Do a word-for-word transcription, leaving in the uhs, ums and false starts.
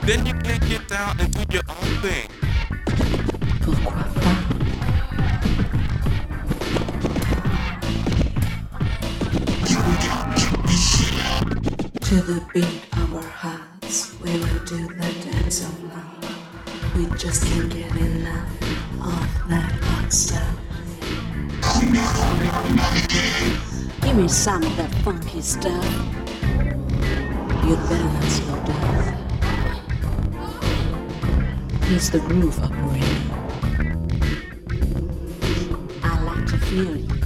Then you can't get down and do your own thing. Pourquoi pas? To the beat of our hearts, we will do the dance of love. We just can't get enough of that hot stuff. Give me some of that funky stuff. You'd better not slow down. It's the groove operator. I like to feel you.